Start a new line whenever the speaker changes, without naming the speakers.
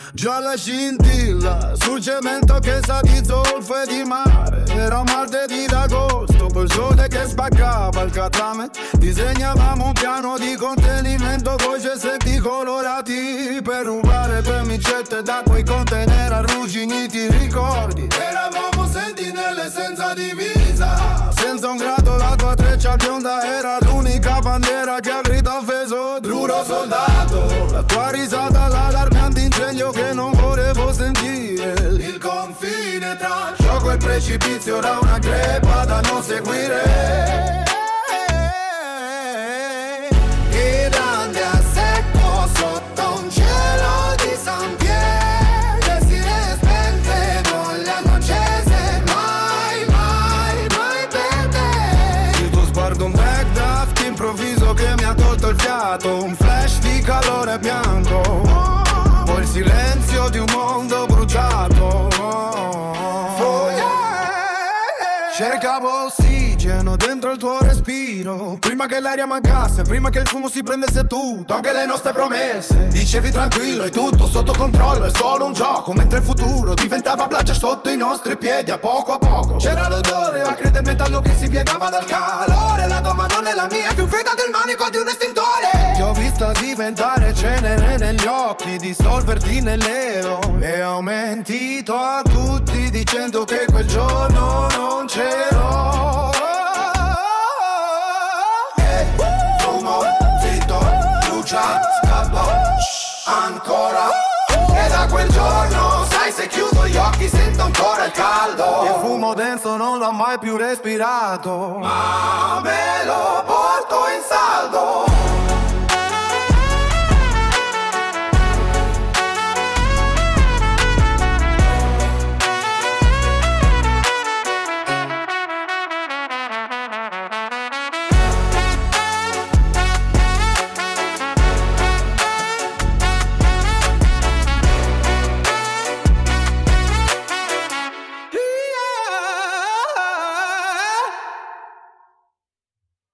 Già la scintilla sul cemento che sa di zolfo e di mare. Era martedì d'agosto, quel sole che spaccava il catrame. Disegnavamo un piano di contenimento coi gessetti colorati per rubare permicette da quei container arrugginiti, ricordi? Eravamo sentinelle senza divisa, senza un grado la tua treccia bionda era l'unica bandiera che ha grido offeso. Duro soldato, la tua risata l'allarmante incendio che non volevo sentire. Il confine tra gioco e precipizio era una crepa da non seguire. Ed ande a secco sotto un cielo di San Pietro, le sirene spente non le hanno accese mai, mai, mai per te. Il tuo sguardo un backdraft improvviso che mi ha tolto il fiato, un flash di calore bianco, poi il silenzio di un mondo bruciato. Oh yeah. Cercavo ossigeno dentro il tuo respiro, prima che l'aria mancasse, prima che il fumo si prendesse tutto, anche le nostre promesse. Dicevi tranquillo, è tutto sotto controllo, è solo un gioco, mentre il futuro diventava plagia sotto i nostri piedi a poco. C'era l'odore acre del metallo che si piegava dal calore, la tua mano nella mia più fredda del manico di un estintore. Ti ho vista diventare cenere negli occhi, dissolverti nel nero, e ho mentito a tutti dicendo che quel giorno non c'ero. Fumo, zitto, brucia, scappo, ancora. E da quel giorno, sai, se chiudo gli occhi sento ancora il caldo. Il fumo denso non l'ho mai più respirato, ma me lo